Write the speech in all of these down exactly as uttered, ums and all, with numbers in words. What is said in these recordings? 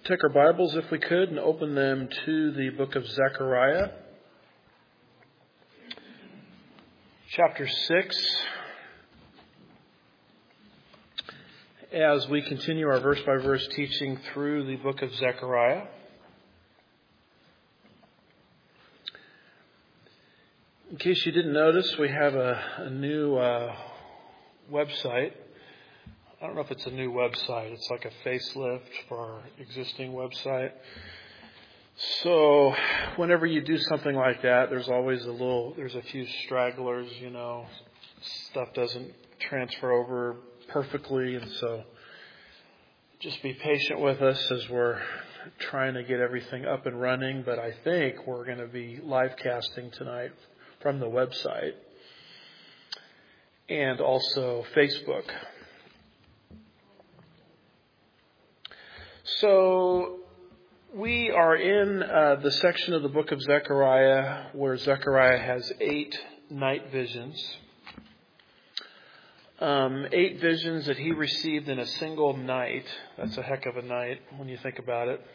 take our Bibles, if we could, and open them to the book of Zechariah, chapter six, as we continue our verse-by-verse teaching through the book of Zechariah. In case you didn't notice, we have a, a new uh, website. I don't know if it's a new website. It's like a facelift for our existing website. So whenever you do something like that, there's always a little, there's a few stragglers, you know, stuff doesn't transfer over perfectly. And so just be patient with us as we're trying to get everything up and running. But I think we're going to be live casting tonight from the website and also Facebook. So we are in uh, the section of the book of Zechariah where Zechariah has eight night visions. Um, eight visions that he received in a single night. That's a heck of a night when you think about it.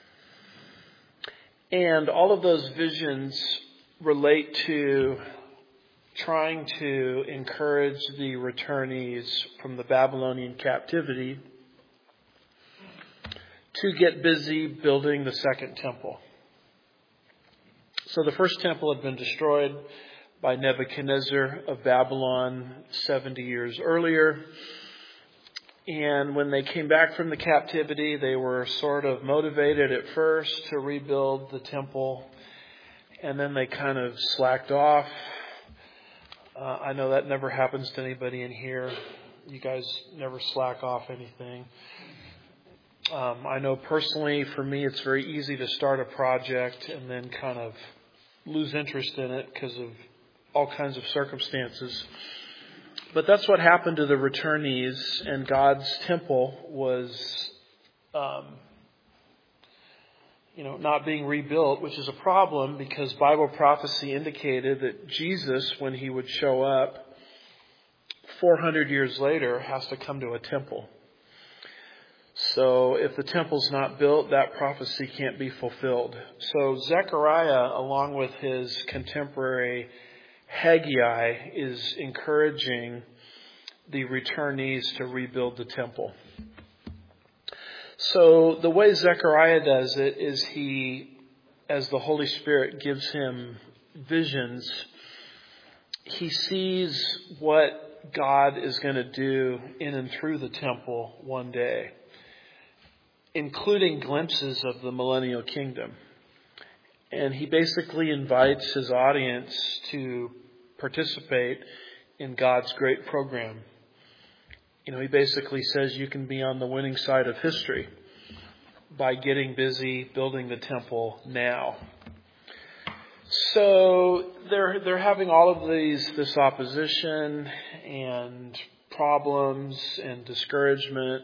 And all of those visions relate to trying to encourage the returnees from the Babylonian captivity to get busy building the second temple. So the first temple had been destroyed by Nebuchadnezzar of Babylon seventy years earlier. And when they came back from the captivity, they were sort of motivated at first to rebuild the temple. And then they kind of slacked off. Uh, I know that never happens to anybody in here. You guys never slack off anything. Um, I know personally, for me, it's very easy to start a project and then kind of lose interest in it because of all kinds of circumstances. But that's what happened to the returnees, and God's temple was, um, you know, not being rebuilt, which is a problem because Bible prophecy indicated that Jesus, when he would show up four hundred years later, has to come to a temple. So if the temple's not built, that prophecy can't be fulfilled. So Zechariah, along with his contemporary Haggai, is encouraging the returnees to rebuild the temple. So the way Zechariah does it is he, as the Holy Spirit gives him visions, he sees what God is going to do in and through the temple one day, including glimpses of the millennial kingdom. And he basically invites his audience to participate in God's great program. You know, he basically says you can be on the winning side of history by getting busy building the temple now. So they're they're having all of these this opposition and problems and discouragement.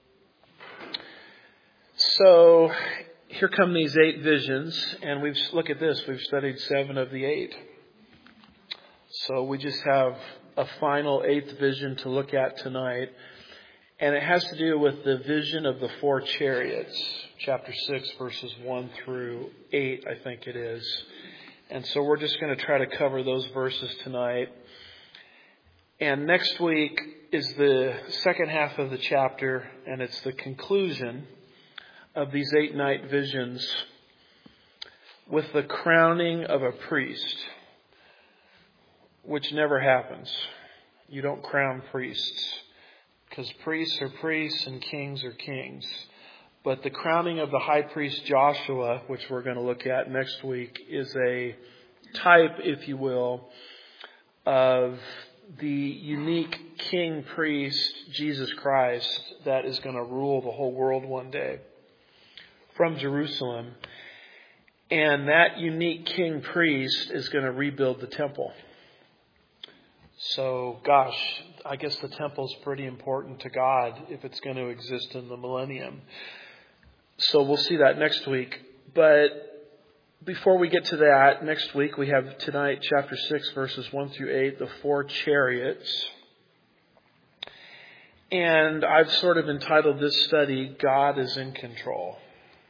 So here come these eight visions, and we've look at this. We've studied seven of the eight. So we just have a final eighth vision to look at tonight, and it has to do with the vision of the four chariots, chapter six, verses one through eight, I think it is. And so we're just going to try to cover those verses tonight. And next week is the second half of the chapter, and it's the conclusion of these eight night visions with the crowning of a priest, which never happens. You don't crown priests because priests are priests and kings are kings. But the crowning of the high priest Joshua, which we're going to look at next week, is a type, if you will, of the unique king priest, Jesus Christ, that is going to rule the whole world one day from Jerusalem. And that unique king priest is going to rebuild the temple. So, gosh, I guess the temple's pretty important to God if it's going to exist in the millennium. So we'll see that next week. But before we get to that, next week we have tonight chapter six, verses one through eight, the four chariots. And I've sort of entitled this study, God is in Control.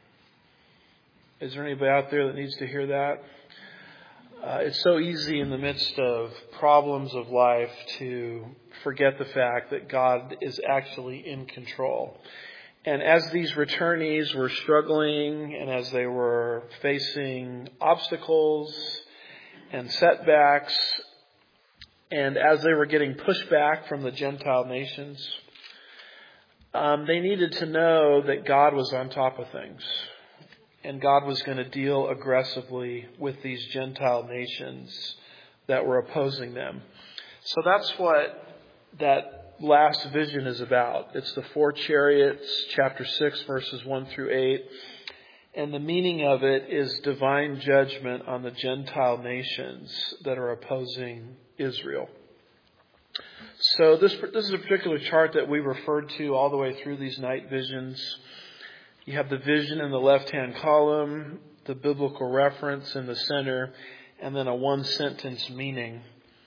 Is there anybody out there that needs to hear that? Uh, it's so easy in the midst of problems of life to forget the fact that God is actually in control. And as these returnees were struggling and as they were facing obstacles and setbacks, and as they were getting pushed back from the Gentile nations, um, they needed to know that God was on top of things. And God was going to deal aggressively with these Gentile nations that were opposing them. So that's what that last vision is about. It's the four chariots, chapter six, verses one through eight. And the meaning of it is divine judgment on the Gentile nations that are opposing Israel. So this, this is a particular chart that we referred to all the way through these night visions. You have the vision in the left-hand column, the biblical reference in the center, and then a one-sentence meaning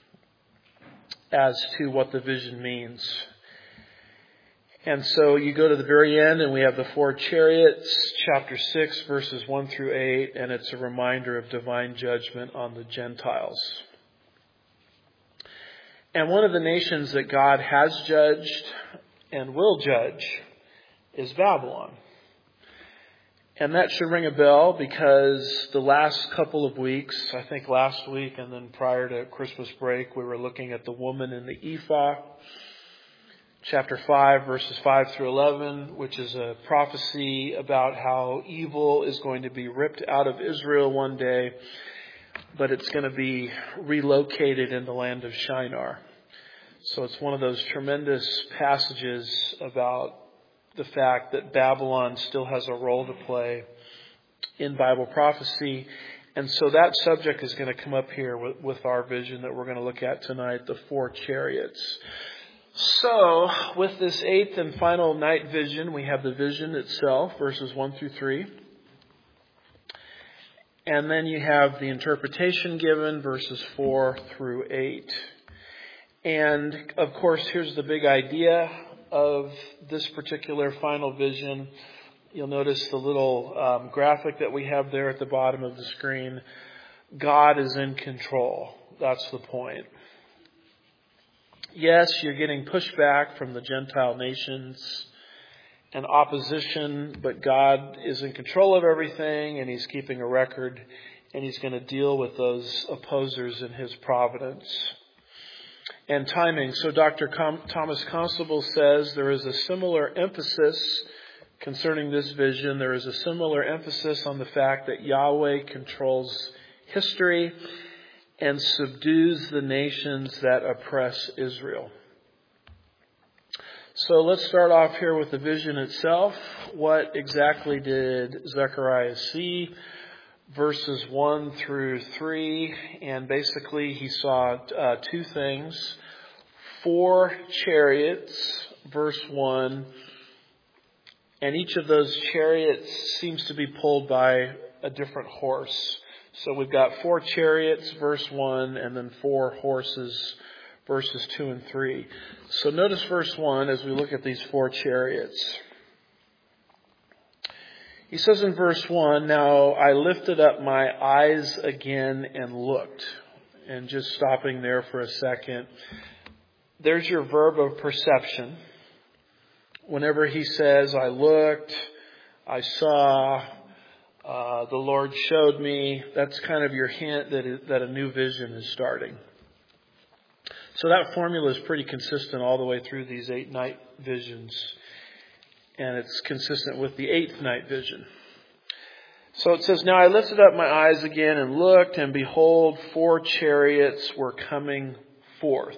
as to what the vision means. And so you go to the very end, and we have the four chariots, chapter six, verses one through eight, and it's a reminder of divine judgment on the Gentiles. And one of the nations that God has judged and will judge is Babylon. And that should ring a bell because the last couple of weeks, I think last week and then prior to Christmas break, we were looking at the woman in the ephah, chapter five, verses five through eleven, which is a prophecy about how evil is going to be ripped out of Israel one day, but it's going to be relocated in the land of Shinar. So it's one of those tremendous passages about the fact that Babylon still has a role to play in Bible prophecy. And so that subject is going to come up here with, with our vision that we're going to look at tonight, the four chariots. So with this eighth and final night vision, we have the vision itself, verses one through three. And then you have the interpretation given, verses four through eight. And of course, here's the big idea of this particular final vision. You'll notice the little um, graphic that we have there at the bottom of the screen. God is in control. That's the point. Yes, you're getting pushback from the Gentile nations and opposition, but God is in control of everything, and He's keeping a record, and He's going to deal with those opposers in His providence and timing. So Doctor Com- Thomas Constable says there is a similar emphasis concerning this vision. There is a similar emphasis on the fact that Yahweh controls history and subdues the nations that oppress Israel. So let's start off here with the vision itself. What exactly did Zechariah see? Verses one through three, and basically he saw uh, two things. Four chariots, verse one, and each of those chariots seems to be pulled by a different horse. So we've got four chariots, verse one, and then four horses, verses two and three. So notice verse one as we look at these four chariots. He says in verse one, "Now I lifted up my eyes again and looked." And just stopping there for a second, there's your verb of perception. Whenever he says, "I looked, I saw, uh, the Lord showed me," that's kind of your hint that it, that a new vision is starting. So that formula is pretty consistent all the way through these eight night visions. And it's consistent with the eighth night vision. So it says, "Now I lifted up my eyes again and looked, and behold, four chariots were coming forth."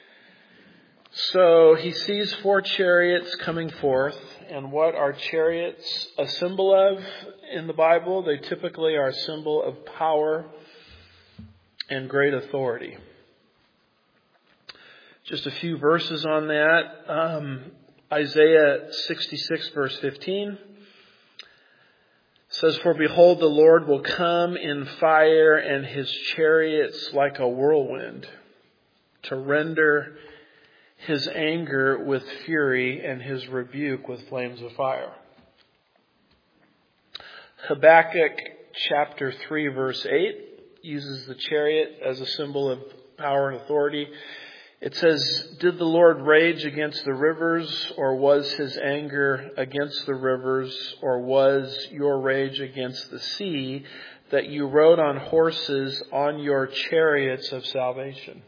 So he sees four chariots coming forth. And what are chariots a symbol of in the Bible? They typically are a symbol of power and great authority. Just a few verses on that. Um, Isaiah sixty-six, verse fifteen says, "For behold, the Lord will come in fire, and His chariots like a whirlwind, to render His anger with fury and His rebuke with flames of fire." Habakkuk chapter three, verse eight, uses the chariot as a symbol of power and authority. It says, "Did the Lord rage against the rivers, or was his anger against the rivers, or was your rage against the sea, that you rode on horses on your chariots of salvation?"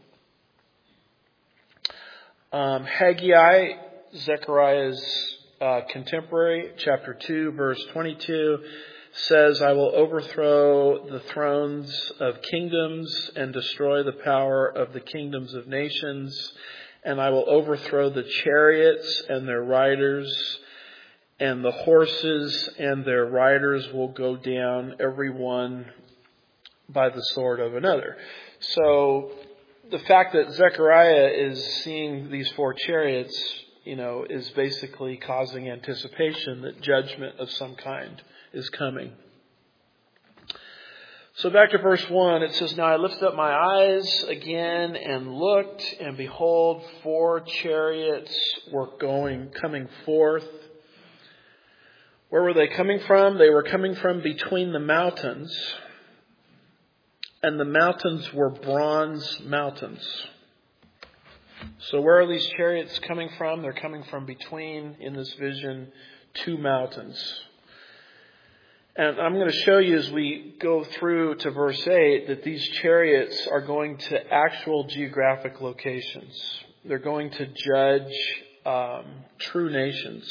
Um, Haggai, Zechariah's uh, contemporary, chapter two, verse twenty-two, says, "I will overthrow the thrones of kingdoms and destroy the power of the kingdoms of nations, and I will overthrow the chariots and their riders, and the horses and their riders will go down, every one by the sword of another." So the fact that Zechariah is seeing these four chariots, you know, is basically causing anticipation that judgment of some kind is coming. So back to verse one, it says, "Now I lifted up my eyes again and looked, and behold, four chariots were going, coming forth." Where were they coming from? They were coming from between the mountains, and the mountains were bronze mountains. So where are these chariots coming from? They're coming from between, in this vision, two mountains. And I'm going to show you as we go through to verse eight that these chariots are going to actual geographic locations. They're going to judge um, true nations.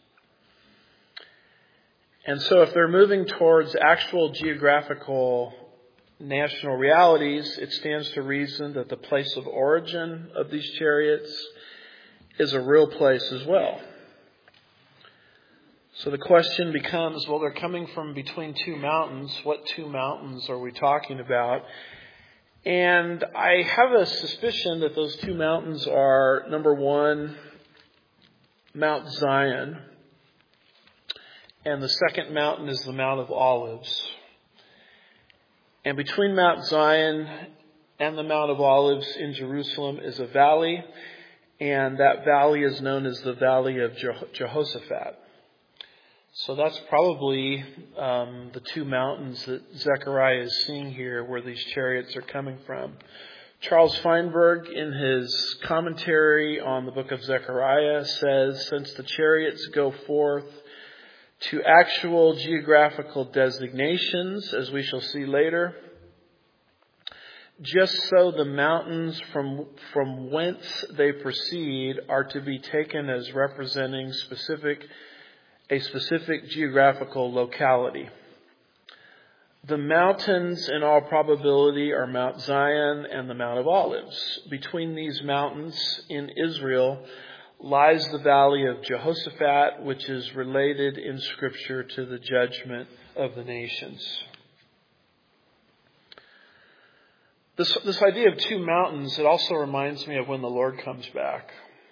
And so if they're moving towards actual geographical national realities, it stands to reason that the place of origin of these chariots is a real place as well. So the question becomes, well, they're coming from between two mountains. What two mountains are we talking about? And I have a suspicion that those two mountains are, number one, Mount Zion. And the second mountain is the Mount of Olives. And between Mount Zion and the Mount of Olives in Jerusalem is a valley. And that valley is known as the Valley of Jehoshaphat. So that's probably um, the two mountains that Zechariah is seeing here where these chariots are coming from. Charles Feinberg, in his commentary on the book of Zechariah, says, "Since the chariots go forth to actual geographical designations, as we shall see later, just so the mountains from, from whence they proceed are to be taken as representing specific a specific geographical locality. The mountains, in all probability, are Mount Zion and the Mount of Olives. Between these mountains in Israel lies the Valley of Jehoshaphat, which is related in Scripture to the judgment of the nations." This, this idea of two mountains, it also reminds me of when the Lord comes back.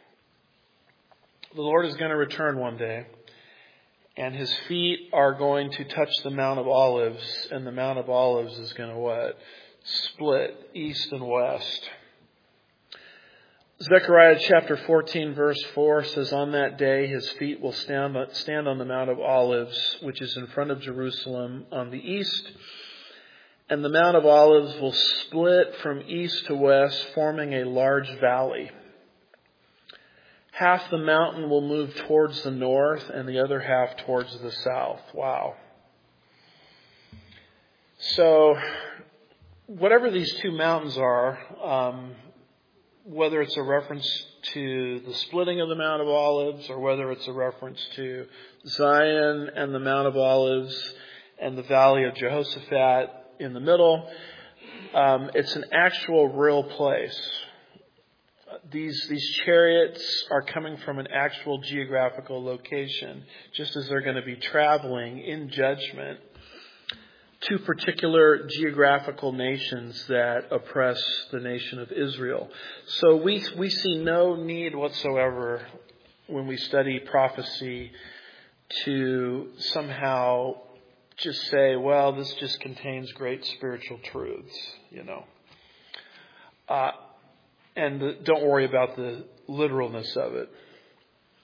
The Lord is going to return one day. And his feet are going to touch the Mount of Olives, and the Mount of Olives is going to what? Split east and west. Zechariah chapter fourteen verse four says, "On that day his feet will stand, stand on the Mount of Olives, which is in front of Jerusalem on the east. And the Mount of Olives will split from east to west, forming a large valley. Half the mountain will move towards the north and the other half towards the south." Wow. So, whatever these two mountains are, um, whether it's a reference to the splitting of the Mount of Olives or whether it's a reference to Zion and the Mount of Olives and the Valley of Jehoshaphat in the middle, um, it's an actual real place. These these chariots are coming from an actual geographical location, just as they're going to be traveling in judgment to particular geographical nations that oppress the nation of Israel. So we we see no need whatsoever when we study prophecy to somehow just say, well, this just contains great spiritual truths, you know. Uh, and the, don't worry about the literalness of it.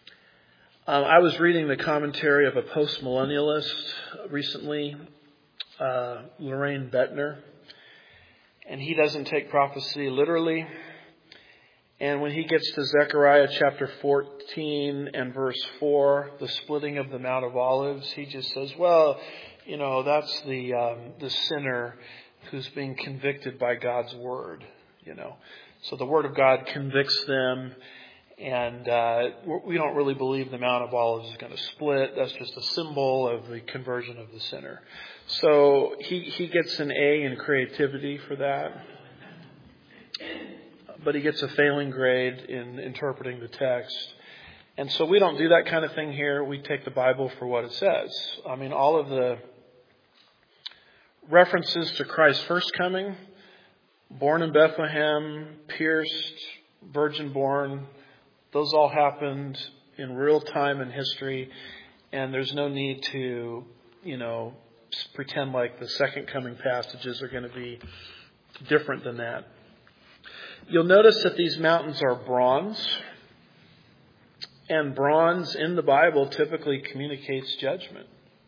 Um, I was reading the commentary of a postmillennialist recently, uh, Lorraine Bettner. And he doesn't take prophecy literally. And when he gets to Zechariah chapter fourteen and verse four, the splitting of the Mount of Olives, he just says, well, you know, that's the um, the sinner who's being convicted by God's word, you know. So the word of God convicts them, and uh, we don't really believe the Mount of Olives is going to split. That's just a symbol of the conversion of the sinner. So he, he gets an A in creativity for that. But he gets a failing grade in interpreting the text. And so we don't do that kind of thing here. We take the Bible for what it says. I mean, all of the references to Christ's first coming, born in Bethlehem, pierced, virgin born, those all happened in real time in history. And there's no need to, you know, pretend like the second coming passages are going to be different than that. You'll notice that these mountains are bronze, and bronze in the Bible typically communicates judgment.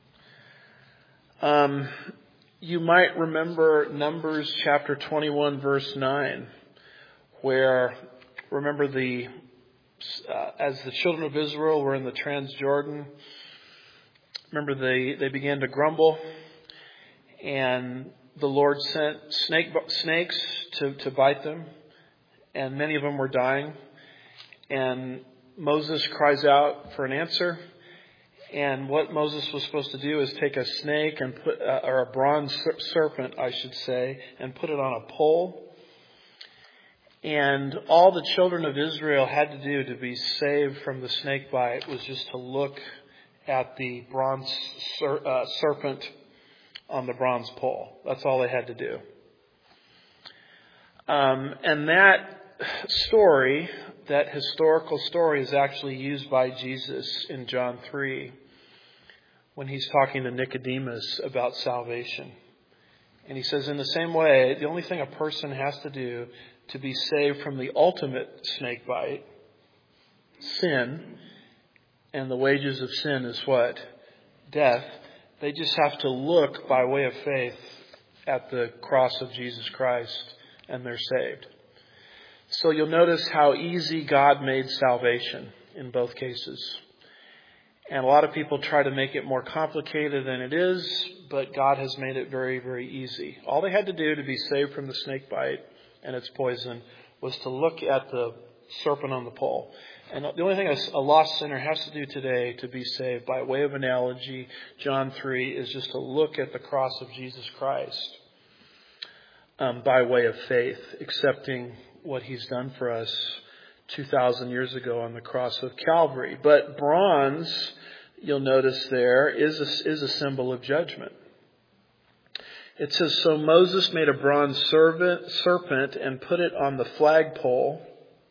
Um, you might remember Numbers chapter twenty-one, verse nine, where, remember the uh, as the children of Israel were in the Transjordan, remember they, they began to grumble, and the Lord sent snake snakes to, to bite them. And many of them were dying. And Moses cries out for an answer. And what Moses was supposed to do is take a snake and put, uh, or a bronze serpent, I should say, and put it on a pole. And all the children of Israel had to do to be saved from the snake bite was just to look at the bronze ser- uh, serpent on the bronze pole. That's all they had to do. Um, and that story, that historical story, is actually used by Jesus in John three when he's talking to Nicodemus about salvation. And he says, in the same way, the only thing a person has to do to be saved from the ultimate snake bite, sin, and the wages of sin is what? Death. They just have to look by way of faith at the cross of Jesus Christ, and they're saved. So you'll notice how easy God made salvation in both cases. And a lot of people try to make it more complicated than it is, but God has made it very, very easy. All they had to do to be saved from the snake bite and its poison was to look at the serpent on the pole. And the only thing a lost sinner has to do today to be saved, by way of analogy, John three, is just to look at the cross of Jesus Christ um, by way of faith, accepting what he's done for us two thousand years ago on the cross of Calvary. But bronze, you'll notice there, is a, is a symbol of judgment. It says, so Moses made a bronze serpent, serpent and put it on the flagpole.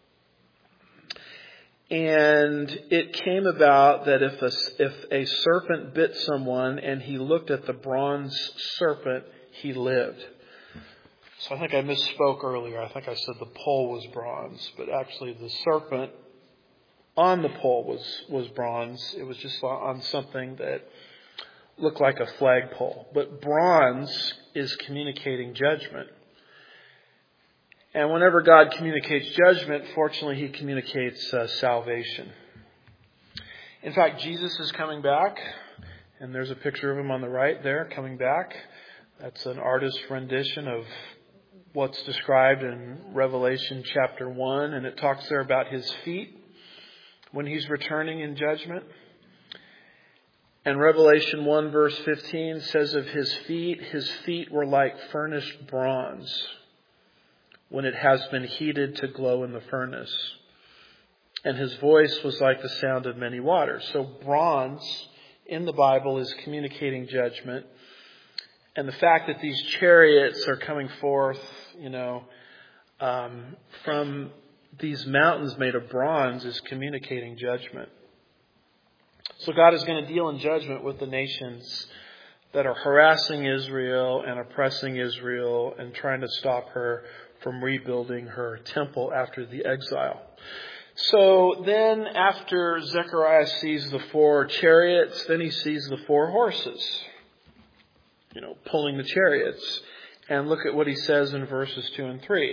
And it came about that if a, if a serpent bit someone and he looked at the bronze serpent, he lived. So I think I misspoke earlier. I think I said the pole was bronze, but actually the serpent on the pole was, was bronze. It was just on something that looked like a flagpole. But bronze is communicating judgment. And whenever God communicates judgment, fortunately, he communicates uh, salvation. In fact, Jesus is coming back, and there's a picture of him on the right there, coming back. That's an artist's rendition of what's described in Revelation chapter one, and it talks there about his feet when he's returning in judgment. And Revelation one verse fifteen says of his feet, his feet were like furnished bronze when it has been heated to glow in the furnace. And his voice was like the sound of many waters. So bronze in the Bible is communicating judgment. And the fact that these chariots are coming forth, you know, um, from these mountains made of bronze is communicating judgment. So God is going to deal in judgment with the nations that are harassing Israel and oppressing Israel and trying to stop her from rebuilding her temple after the exile. So then after Zechariah sees the four chariots, then he sees the four horses. you know, pulling the chariots. And look at what he says in verses two and three.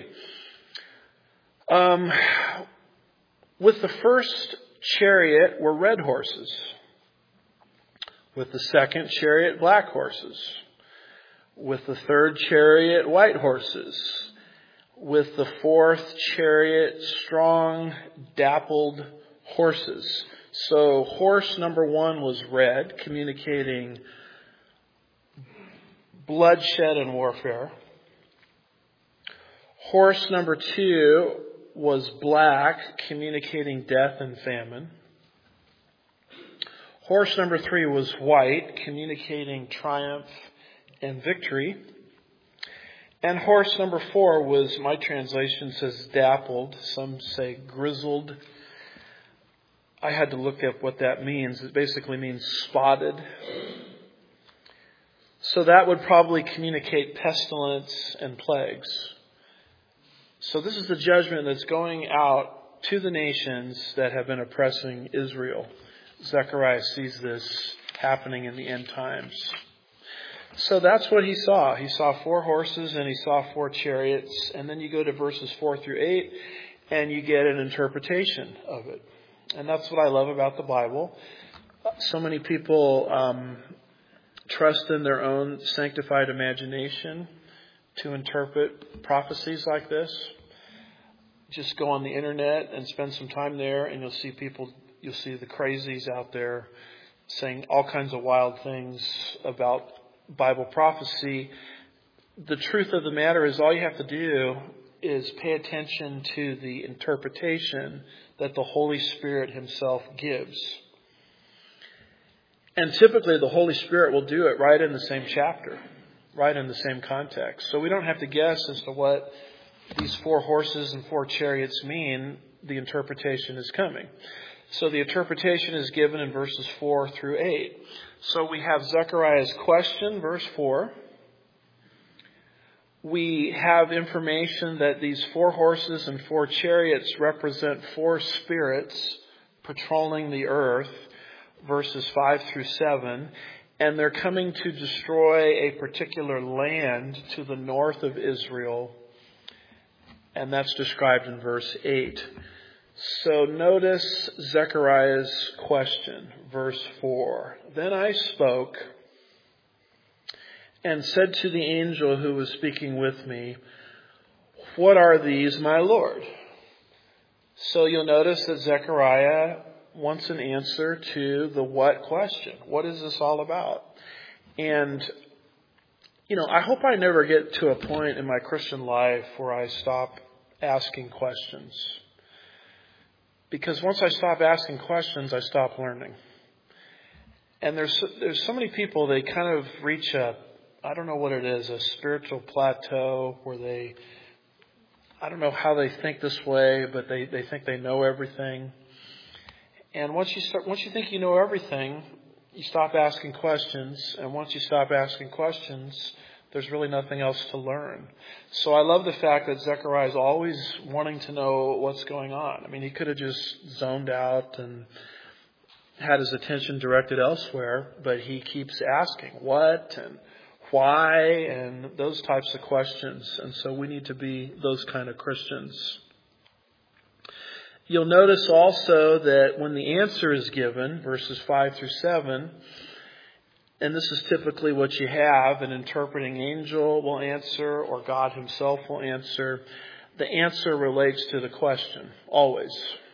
Um, with the first chariot were red horses. With the second chariot, black horses. With the third chariot, white horses. With the fourth chariot, strong, dappled horses. So horse number one was red, communicating bloodshed and warfare. Horse number two was black, communicating death and famine. Horse number three was white, communicating triumph and victory. And horse number four was, my translation says dappled, some say grizzled. I had to look up what that means. It basically means spotted. So that would probably communicate pestilence and plagues. So this is the judgment that's going out to the nations that have been oppressing Israel. Zechariah sees this happening in the end times. So that's what he saw. He saw four horses and he saw four chariots. And then you go to verses four through eight and you get an interpretation of it. And that's what I love about the Bible. So many people um, trust in their own sanctified imagination to interpret prophecies like this. Just go on the internet and spend some time there and you'll see people, you'll see the crazies out there saying all kinds of wild things about Bible prophecy. The truth of the matter is all you have to do is pay attention to the interpretation that the Holy Spirit himself gives. And typically the Holy Spirit will do it right in the same chapter, right in the same context. So we don't have to guess as to what these four horses and four chariots mean. The interpretation is coming. So the interpretation is given in verses four through eight. So we have Zechariah's question, verse four. We have information that these four horses and four chariots represent four spirits patrolling the earth, verses five through seven. And they're coming to destroy a particular land to the north of Israel. And that's described in verse eight. So notice Zechariah's question, verse four. Then I spoke and said to the angel who was speaking with me, "What are these, my Lord?" So you'll notice that Zechariah wants an answer to the what question. What is this all about? And, you know, I hope I never get to a point in my Christian life where I stop asking questions. Because once I stop asking questions, I stop learning. And there's there's so many people, they kind of reach a, I don't know what it is, a spiritual plateau where they, I don't know how they think this way, but they, they think they know everything. And once you start, once you think you know everything, you stop asking questions. And once you stop asking questions, there's really nothing else to learn. So I love the fact that Zechariah is always wanting to know what's going on. I mean, he could have just zoned out and had his attention directed elsewhere, but he keeps asking what and why and those types of questions. And so we need to be those kind of Christians. You'll notice also that when the answer is given, verses five through seven, and this is typically what you have, an interpreting angel will answer or God himself will answer. The answer relates to the question, always.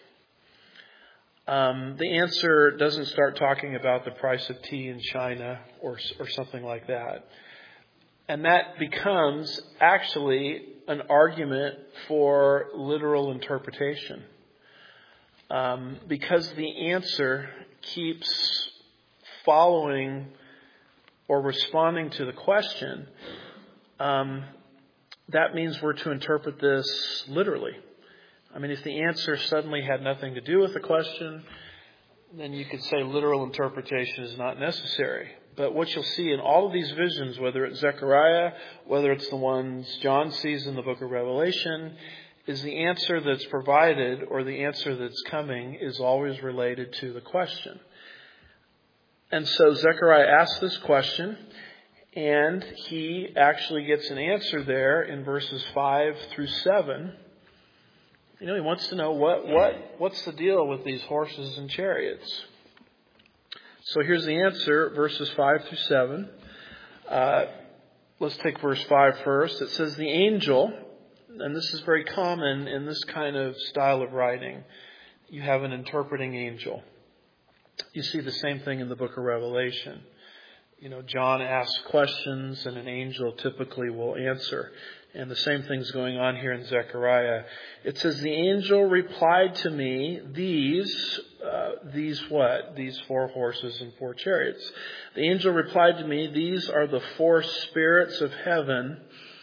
Um, the answer doesn't start talking about the price of tea in China or, or something like that. And that becomes actually an argument for literal interpretation. Um, because the answer keeps following or responding to the question, um, that means we're to interpret this literally. I mean, if the answer suddenly had nothing to do with the question, then you could say literal interpretation is not necessary. But what you'll see in all of these visions, whether it's Zechariah, whether it's the ones John sees in the book of Revelation, is the answer that's provided or the answer that's coming is always related to the question. And so Zechariah asks this question, And he actually gets an answer there in verses five through seven. You know, he wants to know what, what, what's the deal with these horses and chariots. So here's the answer, verses five through seven. Uh, let's take verse five first. It says, the angel, and this is very common in this kind of style of writing, you have an interpreting angel. You see the same thing in the book of Revelation. You know, John asks questions and an angel typically will answer. And the same thing's going on here in Zechariah. It says, the angel replied to me, these, uh, these what? These four horses and four chariots. The angel replied to me, these are the four spirits of heaven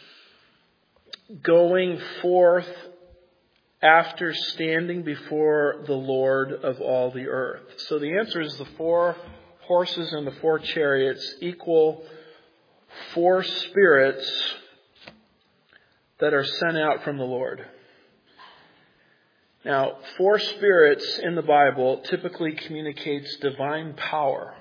going forth after standing before the Lord of all the earth. So the answer is the four horses and the four chariots equal four spirits that are sent out from the Lord. Now, four spirits in the Bible typically communicates divine power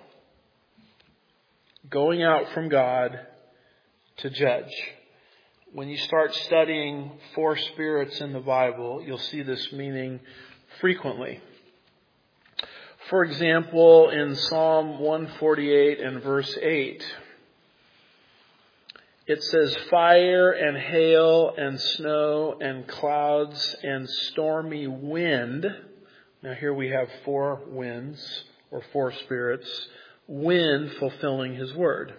going out from God to judge. When you start studying four spirits in the Bible, you'll see this meaning frequently. For example, in Psalm one forty-eight and verse eight, it says, fire and hail and snow and clouds and stormy wind. Now here we have four winds or four spirits. Wind fulfilling his word.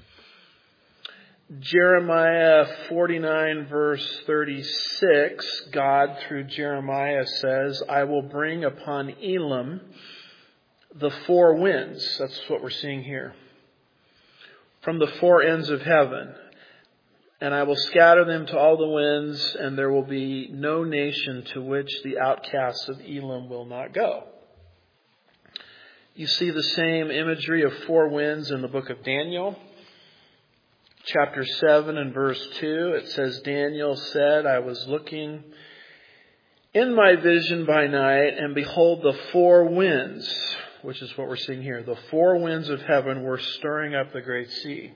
Jeremiah forty-nine verse thirty-six, God through Jeremiah says, I will bring upon Elam the four winds. That's what we're seeing here. From the four ends of heaven. And I will scatter them to all the winds, and there will be no nation to which the outcasts of Elam will not go. You see the same imagery of four winds in the book of Daniel. Chapter seven and verse two, it says, Daniel said, I was looking in my vision by night, and behold, the four winds, which is what we're seeing here, the four winds of heaven were stirring up the great sea.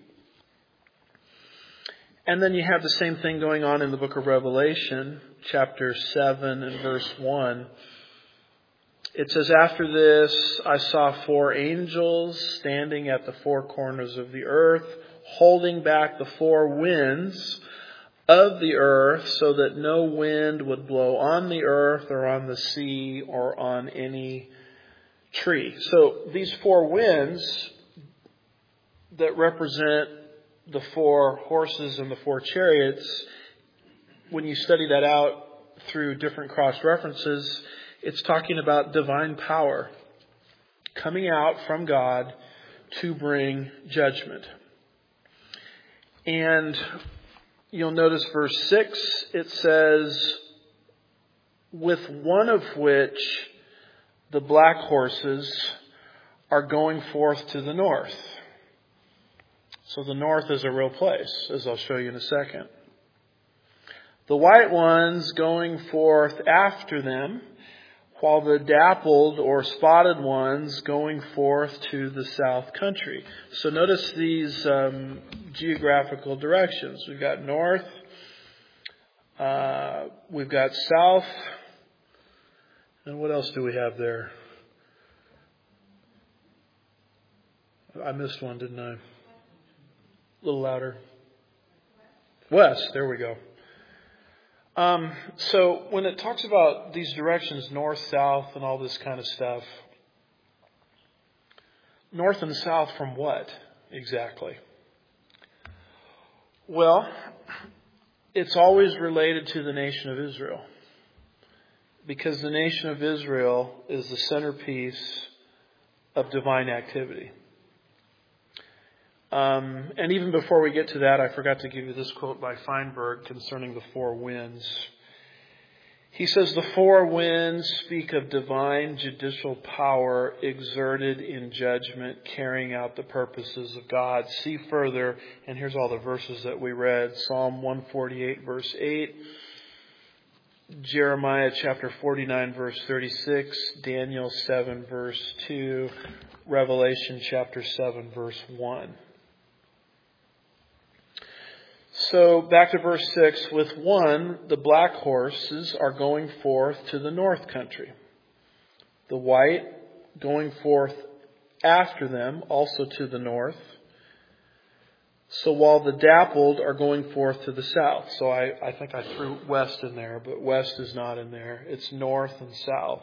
And then you have the same thing going on in the book of Revelation, chapter seven and verse one. It says, after this, I saw four angels standing at the four corners of the earth, holding back the four winds of the earth so that no wind would blow on the earth or on the sea or on any tree. So these four winds that represent the four horses and the four chariots, when you study that out through different cross-references, it's talking about divine power coming out from God to bring judgment. And you'll notice verse six, it says, with one of which the black horses are going forth to the north. So the north is a real place, as I'll show you in a second. The white ones going forth after them, while the dappled or spotted ones going forth to the south country. So notice these um, geographical directions. We've got north, uh, we've got south, and what else do we have there? I missed one, didn't I? A little louder. West, there we go. Um, so when it talks about these directions, north, south, and all this kind of stuff, north and south from what exactly? Well, it's always related to the nation of Israel, because the nation of Israel is the centerpiece of divine activity. Um, and even before we get to that, I forgot to give you this quote by Feinberg concerning the four winds. He says, the four winds speak of divine judicial power exerted in judgment, carrying out the purposes of God. See further, and here's all the verses that we read. Psalm one forty-eight, verse eight. Jeremiah chapter forty-nine, verse thirty-six. Daniel seven, verse two. Revelation chapter seven, verse one. So back to verse six. With one, the black horses are going forth to the north country. The white going forth after them, also to the north. So while the dappled are going forth to the south. So I, I think I threw west in there, but west is not in there. It's north and south.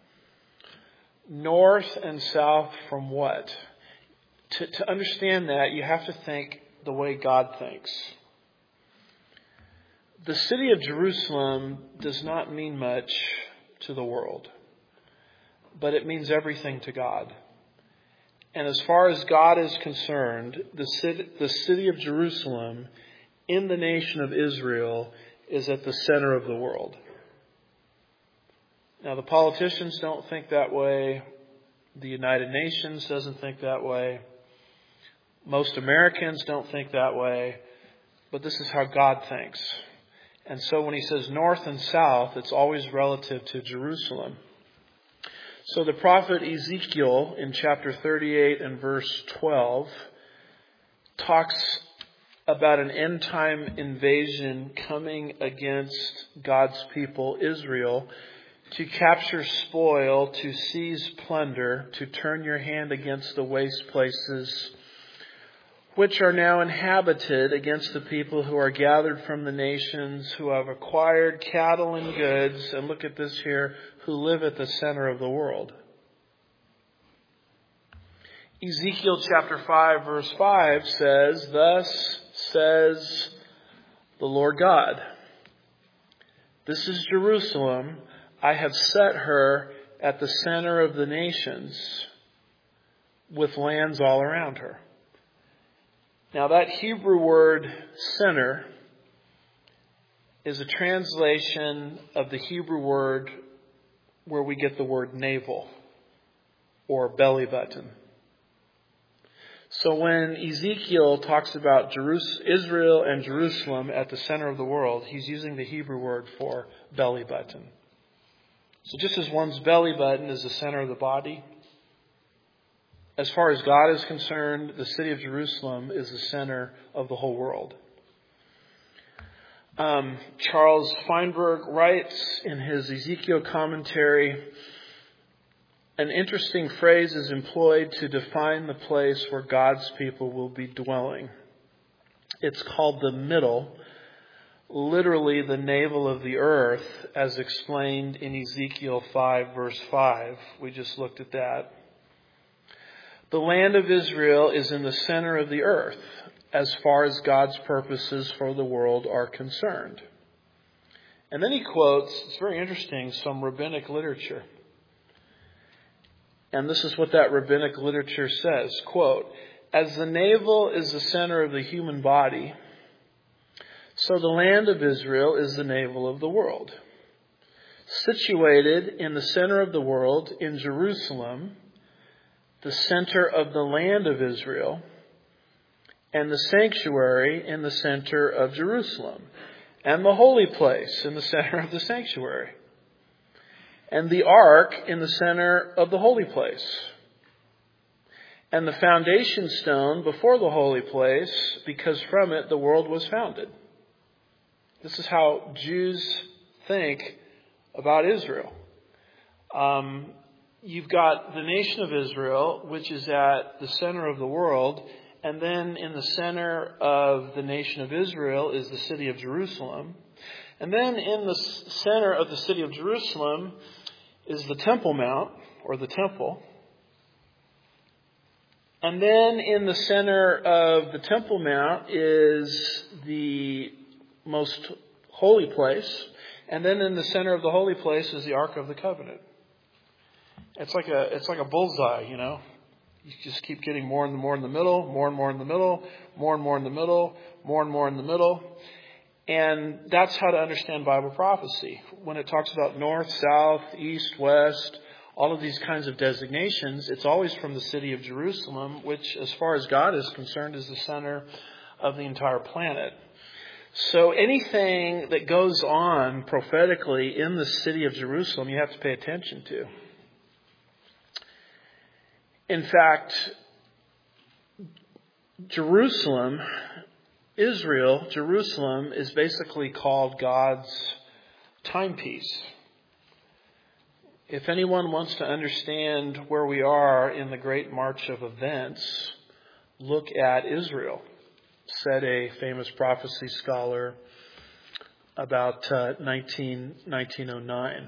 North and south from what? To, to understand that, you have to think the way God thinks. The city of Jerusalem does not mean much to the world, but it means everything to God. And as far as God is concerned, the city, the city of Jerusalem in the nation of Israel is at the center of the world. Now, the politicians don't think that way. The United Nations doesn't think that way. Most Americans don't think that way. But this is how God thinks. And so when he says north and south, it's always relative to Jerusalem. So the prophet Ezekiel in chapter thirty-eight and verse twelve talks about an end time invasion coming against God's people, Israel, to capture spoil, to seize plunder, to turn your hand against the waste places, which are now inhabited, against the people who are gathered from the nations, who have acquired cattle and goods, and look at this here, who live at the center of the world. Ezekiel chapter five verse five says, "Thus says the Lord God, this is Jerusalem. I have set her at the center of the nations, with lands all around her." Now that Hebrew word center is a translation of the Hebrew word where we get the word navel or belly button. So when Ezekiel talks about Jerus- Israel and Jerusalem at the center of the world, he's using the Hebrew word for belly button. So just as one's belly button is the center of the body, as far as God is concerned, the city of Jerusalem is the center of the whole world. Um, Charles Feinberg writes in his Ezekiel commentary, an interesting phrase is employed to define the place where God's people will be dwelling. It's called the middle, literally the navel of the earth, as explained in Ezekiel five verse five. We just looked at that. The land of Israel is in the center of the earth as far as God's purposes for the world are concerned. And then he quotes, it's very interesting, some rabbinic literature. And this is what that rabbinic literature says, quote, "As the navel is the center of the human body, so the land of Israel is the navel of the world. Situated in the center of the world, in Jerusalem, the center of the land of Israel, and the sanctuary in the center of Jerusalem, and the holy place in the center of the sanctuary, and the ark in the center of the holy place, and the foundation stone before the holy place, because from it the world was founded." This is how Jews think about Israel. Um, you've got the nation of Israel, which is at the center of the world, and then in the center of the nation of Israel is the city of Jerusalem. And then in the center of the city of Jerusalem is the Temple Mount, or the temple. And then in the center of the Temple Mount is the most holy place. And then in the center of the holy place is the Ark of the Covenant. It's like a it's like a bullseye, you know. You just keep getting more and more in the middle, more and more in the middle, more and more in the middle, more and more in the middle. And that's how to understand Bible prophecy. When it talks about north, south, east, west, all of these kinds of designations, it's always from the city of Jerusalem, which, as far as God is concerned, is the center of the entire planet. So anything that goes on prophetically in the city of Jerusalem, you have to pay attention to. In fact, Jerusalem Israel, Jerusalem, is basically called God's timepiece. If anyone wants to understand where we are in the great march of events, look at Israel, said a famous prophecy scholar about uh, nineteen, nineteen oh nine.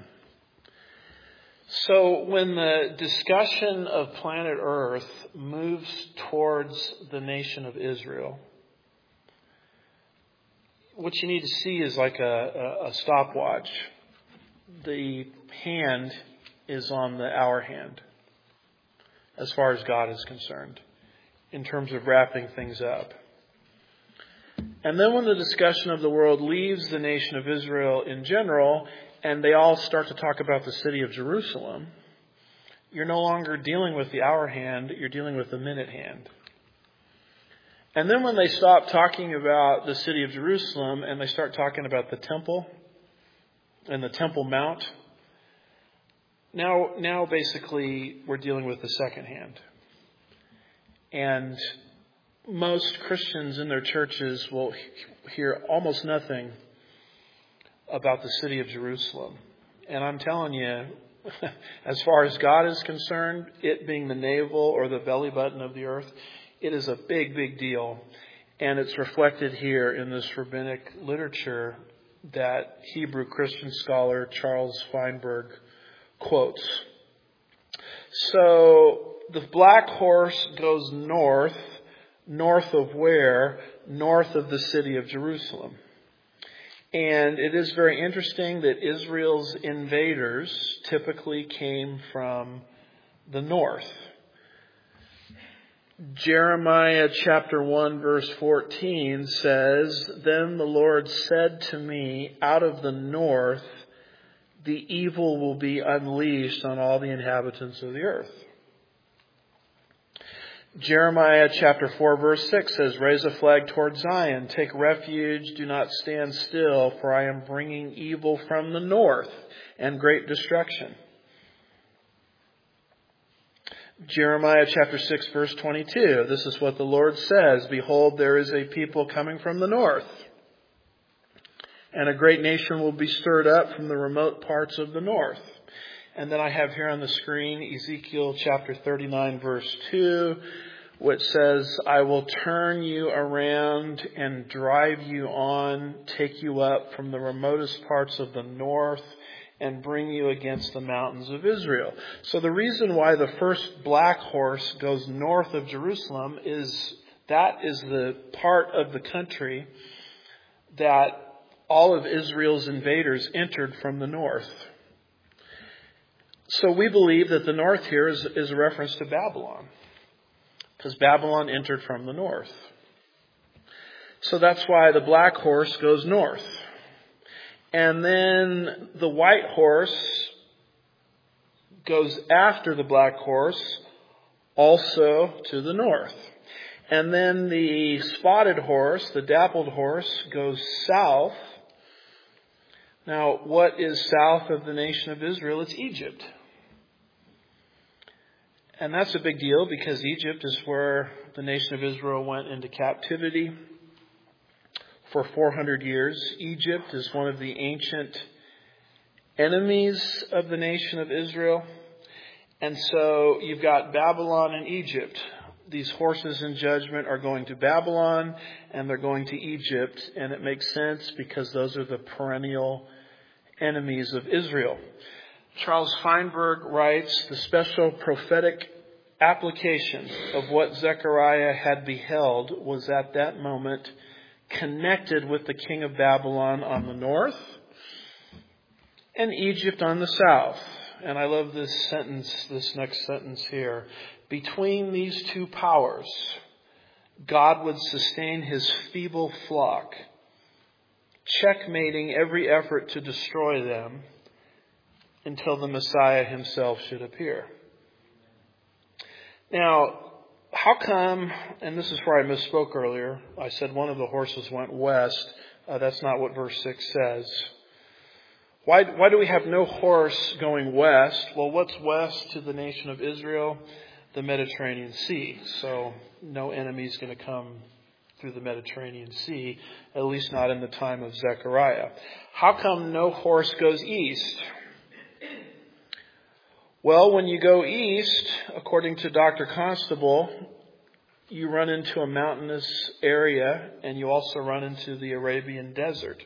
So when the discussion of planet Earth moves towards the nation of Israel, what you need to see is like a, a, a stopwatch. The hand is on the hour hand as far as God is concerned in terms of wrapping things up. And then when the discussion of the world leaves the nation of Israel in general, and they all start to talk about the city of Jerusalem, you're no longer dealing with the hour hand, you're dealing with the minute hand. And then when they stop talking about the city of Jerusalem and they start talking about the temple and the Temple Mount, now, now basically we're dealing with the second hand. And most Christians in their churches will hear almost nothing about the city of Jerusalem. And I'm telling you, as far as God is concerned, it being the navel or the belly button of the earth, it is a big, big deal. And it's reflected here in this rabbinic literature that Hebrew Christian scholar Charles Feinberg quotes. So the black horse goes north. North of where? North of the city of Jerusalem. And it is very interesting that Israel's invaders typically came from the north. Jeremiah chapter one verse fourteen says, "Then the Lord said to me, out of the north, the evil will be unleashed on all the inhabitants of the earth." Jeremiah chapter four verse six says, "Raise a flag toward Zion, take refuge, do not stand still, for I am bringing evil from the north and great destruction." Jeremiah chapter six verse twenty-two, this is what the Lord says, "Behold, there is a people coming from the north, and a great nation will be stirred up from the remote parts of the north." And then I have here on the screen Ezekiel chapter thirty-nine verse two, which says, "I will turn you around and drive you on, take you up from the remotest parts of the north and bring you against the mountains of Israel." So the reason why the first black horse goes north of Jerusalem is that is the part of the country that all of Israel's invaders entered from the north. So we believe that the north here is, is a reference to Babylon, because Babylon entered from the north. So that's why the black horse goes north. And then the white horse goes after the black horse, also to the north. And then the spotted horse, the dappled horse, goes south. Now, what is south of the nation of Israel? It's Egypt. And that's a big deal because Egypt is where the nation of Israel went into captivity for four hundred years. Egypt is one of the ancient enemies of the nation of Israel. And so you've got Babylon and Egypt. These horses in judgment are going to Babylon and they're going to Egypt. And it makes sense because those are the perennial enemies of Israel. Charles Feinberg writes, "The special prophetic application of what Zechariah had beheld was at that moment connected with the king of Babylon on the north and Egypt on the south." And I love this sentence, this next sentence here. "Between these two powers, God would sustain his feeble flock, checkmating every effort to destroy them until the Messiah himself should appear." Now, how come, and this is where I misspoke earlier, I said one of the horses went west. Uh, that's not what verse six says. Why, why do we have no horse going west? Well, what's west to the nation of Israel? The Mediterranean Sea. So no enemy's going to come through the Mediterranean Sea, at least not in the time of Zechariah. How come no horse goes east? Well, when you go east, according to Doctor Constable, you run into a mountainous area, and you also run into the Arabian desert.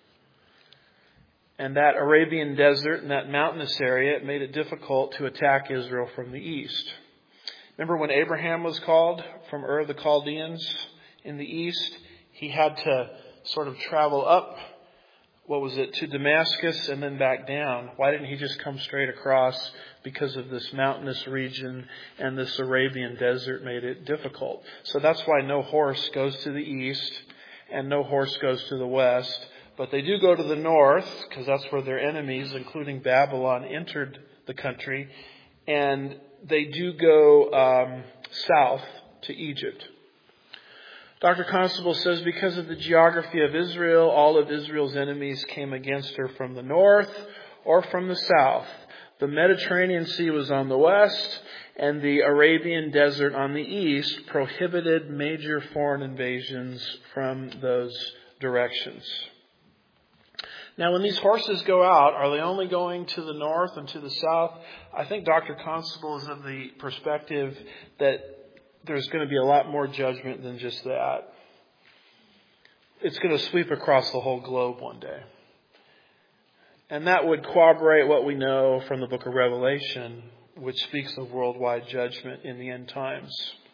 And that Arabian desert and that mountainous area, it made it difficult to attack Israel from the east. Remember when Abraham was called from Ur of the Chaldeans in the east? He had to sort of travel up, what was it, to Damascus and then back down. Why didn't he just come straight across? Because of this mountainous region and this Arabian desert made it difficult. So that's why no horse goes to the east and no horse goes to the west. But they do go to the north, because that's where their enemies, including Babylon, entered the country. And they do go um, south to Egypt. Doctor Constable says because of the geography of Israel, all of Israel's enemies came against her from the north or from the south. The Mediterranean Sea was on the west, and the Arabian desert on the east prohibited major foreign invasions from those directions. Now, when these horses go out, are they only going to the north and to the south? I think Doctor Constable is of the perspective that there's going to be a lot more judgment than just that. It's going to sweep across the whole globe one day. And that would corroborate what we know from the book of Revelation, which speaks of worldwide judgment in the end times.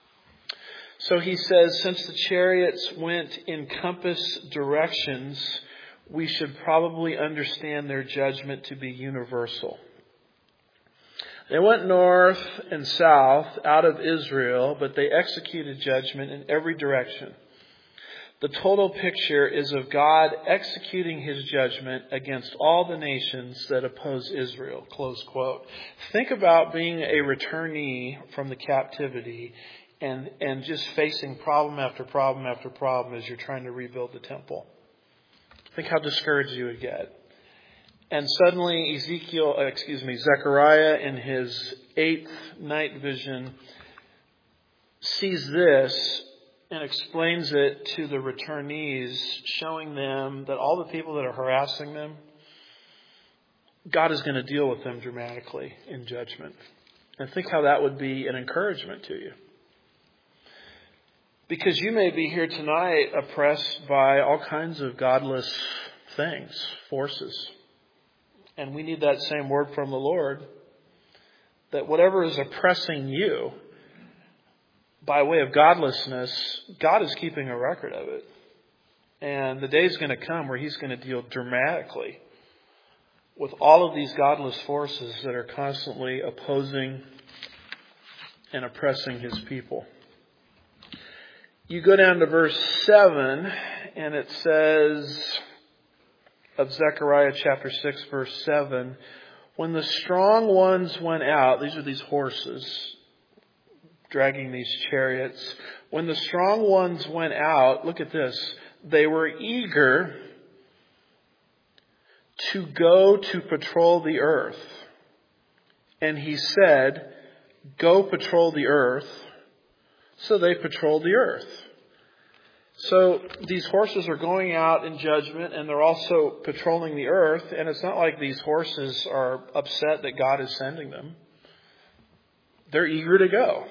So he says, since the chariots went in compass directions, we should probably understand their judgment to be universal. They went north and south out of Israel, but they executed judgment in every direction. The total picture is of God executing his judgment against all the nations that oppose Israel. Close quote. Think about being a returnee from the captivity and, and just facing problem after problem after problem as you're trying to rebuild the temple. Think how discouraged you would get. And suddenly Ezekiel, excuse me, Zechariah in his eighth night vision sees this and explains it to the returnees, showing them that all the people that are harassing them, God is going to deal with them dramatically in judgment. And think how that would be an encouragement to you. Because you may be here tonight oppressed by all kinds of godless things, forces. And we need that same word from the Lord, that whatever is oppressing you by way of godlessness, God is keeping a record of it. And the day is going to come where he's going to deal dramatically with all of these godless forces that are constantly opposing and oppressing his people. You go down to verse seven, and it says of Zechariah chapter six, verse seven, when the strong ones went out, these are these horses dragging these chariots. When the strong ones went out, look at this, they were eager to go to patrol the earth. And he said, go patrol the earth. So they patrolled the earth. So these horses are going out in judgment, and they're also patrolling the earth. And it's not like these horses are upset that God is sending them. They're eager to go.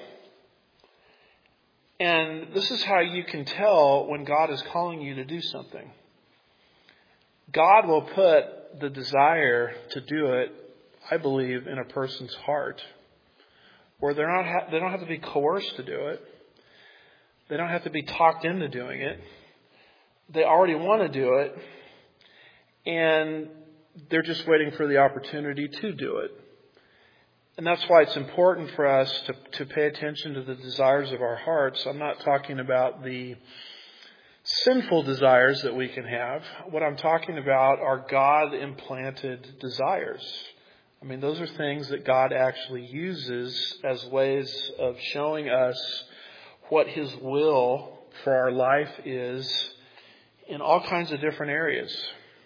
And this is how you can tell when God is calling you to do something. God will put the desire to do it, I believe, in a person's heart, where they're not ha- they don't have to be coerced to do it. They don't have to be talked into doing it. They already want to do it, and they're just waiting for the opportunity to do it. And that's why it's important for us to, to pay attention to the desires of our hearts. I'm not talking about the sinful desires that we can have. What I'm talking about are God-implanted desires. I mean, those are things that God actually uses as ways of showing us what his will for our life is in all kinds of different areas.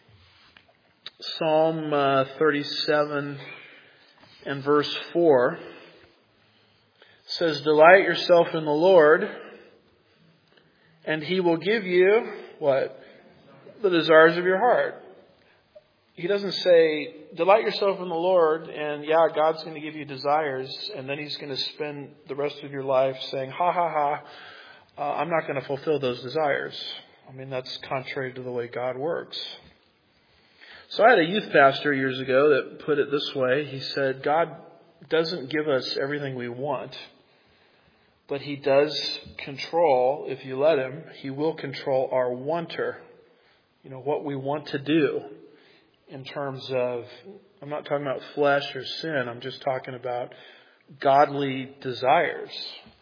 Psalm uh, thirty-seven and verse four says, delight yourself in the Lord, And He will give you, what? The desires of your heart. He doesn't say, delight yourself in the Lord, and yeah, God's going to give you desires, and then He's going to spend the rest of your life saying, ha ha ha, uh, I'm not going to fulfill those desires. I mean, that's contrary to the way God works. So I had a youth pastor years ago that put it this way. He said, God doesn't give us everything we want, but He does control, if you let Him, He will control our wanter. You know, what we want to do. In terms of, I'm not talking about flesh or sin. I'm just talking about godly desires.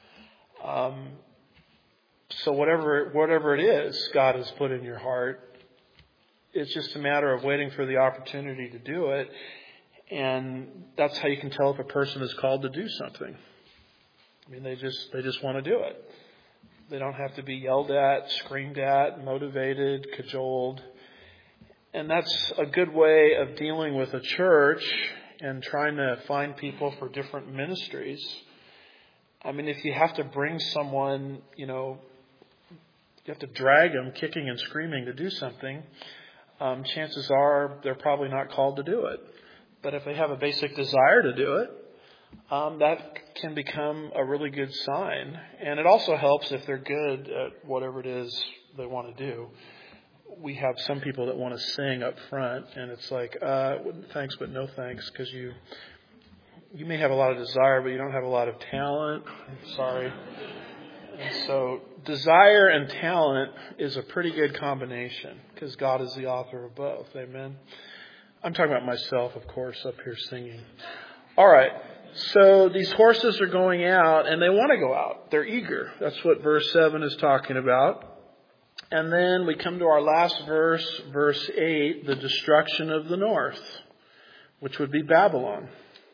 Um, so whatever whatever it is God has put in your heart, it's just a matter of waiting for the opportunity to do it. And that's how you can tell if a person is called to do something. I mean, they just they just want to do it. They don't have to be yelled at, screamed at, motivated, cajoled. And that's a good way of dealing with a church and trying to find people for different ministries. I mean, if you have to bring someone, you know, you have to drag them kicking and screaming to do something, um, chances are they're probably not called to do it. But if they have a basic desire to do it, um, that can become a really good sign. And it also helps if they're good at whatever it is they want to do. We have some people that want to sing up front, and it's like, uh, thanks, but no thanks, because you you may have a lot of desire, but you don't have a lot of talent. I'm sorry. And so desire and talent is a pretty good combination, because God is the author of both. Amen. I'm talking about myself, of course, up here singing. All right. So these horses are going out, and they want to go out. They're eager. That's what verse seven is talking about. And then we come to our last verse, verse eight, the destruction of the north, which would be Babylon.